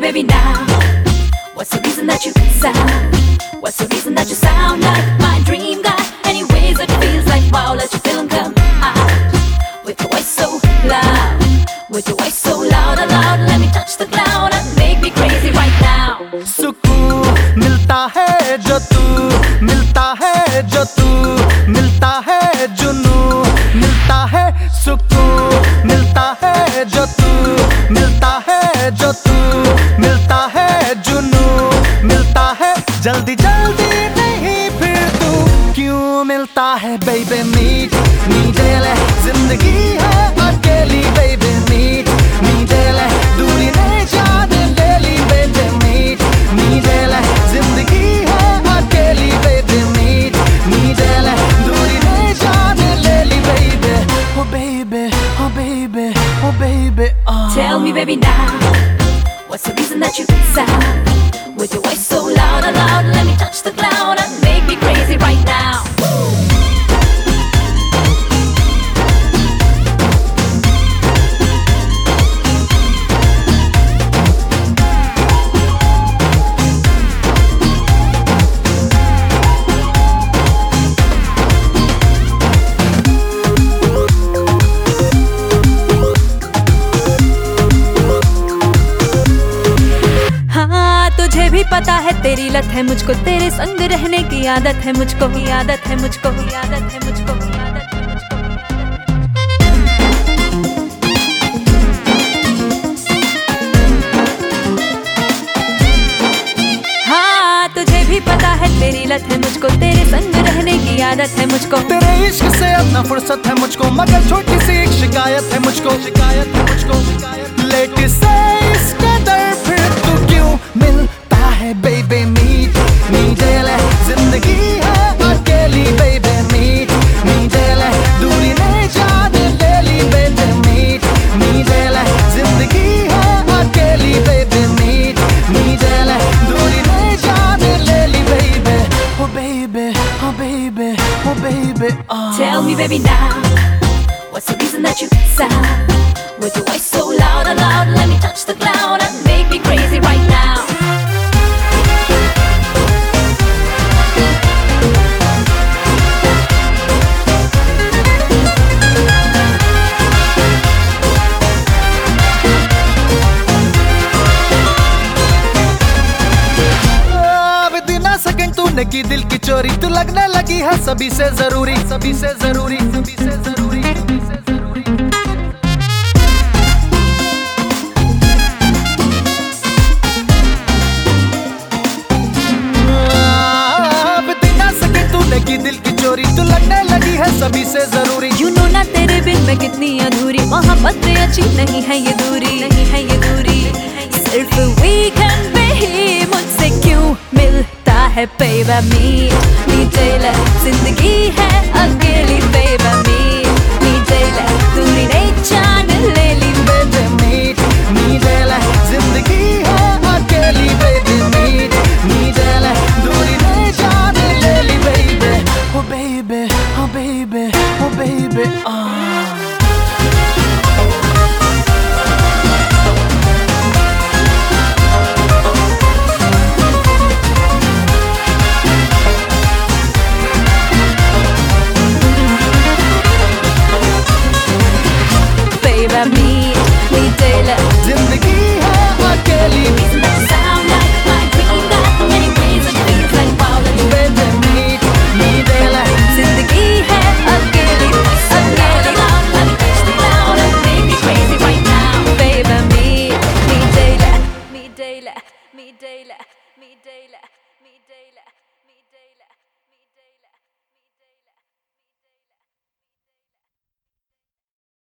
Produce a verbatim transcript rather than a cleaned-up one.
baby now. What's the reason that you sound? What's the reason that you sound like my dream guy? Anyways, it feels like wow, let your feeling come out. With your voice so loud, with your voice so loud, loud. Let me touch the cloud and make me crazy right now. सुकून मिलता है जो तू मिलता है जो तू मिलता है जुनू मिलता है सुकून मिलता है जो तू मिलता है जो तू मिलता है जुनू मिलता है जल्दी जल्दी नहीं फिर तू क्यों मिलता है बेबी मीट मीठे ले जिंदगी है अकेली बेबी मीट मीठे ले दूरी नहीं जाने ले ली बेबी मीट मीठे ले जिंदगी है अकेली बेबी मीट मीठे ले दूरी नहीं जाने ले ली baby oh baby oh baby oh baby oh. Tell me baby now, what's the reason that you sound? With your voice so loud, loud. Let me touch the cloud and make me crazy right now. तुझे भी पता है तेरी लत है मुझको तेरे संग रहने की आदत है मुझको ही आदत है मुझको ही आदत है मुझको ही आदत है मुझको हाँ तुझे भी पता है तेरी लत है मुझको तेरे संग रहने की आदत है मुझको तेरे इश्क से अब ना फुर्सत है मुझको मगर छोटी सी एक शिकायत है मुझको शिकायत है मुझको शिकायत लेट से इसका दर फिर तू क्यों मिलता है बेबी मीट मीठे ले जिंदगी है अकेली बेबी मीट मीठे ले दूरी नहीं जाने ले ली बेबी मीट मीठे ले जिंदगी है अकेली बेबी मीट मीठे ले दूरी नहीं जाने ले ली baby oh baby oh baby oh baby oh. Tell me baby now, what's the reason that you sound? With your voice so loud, loud. Let me touch the cloud and make me crazy right now. तूने की दिल की चोरी तू लगने लगी है सभी से जरूरी सभी से जरूरी सभी से जरूरी सभी से जरूरी अब ना सके तूने की दिल की चोरी तू लगने लगी है सभी से जरूरी You know ना तेरे बिन मैं कितनी अधूरी मोहब्बत में अच्छी नहीं है ये दूरी नहीं है ये दूरी सिर्फ वीकेंड पे ही मुझसे क्यों मिलता है बेबी मीट मीठे ले जिंदगी है अकेली बेबी मीट मीठे ले दूरी नहीं जान ले ली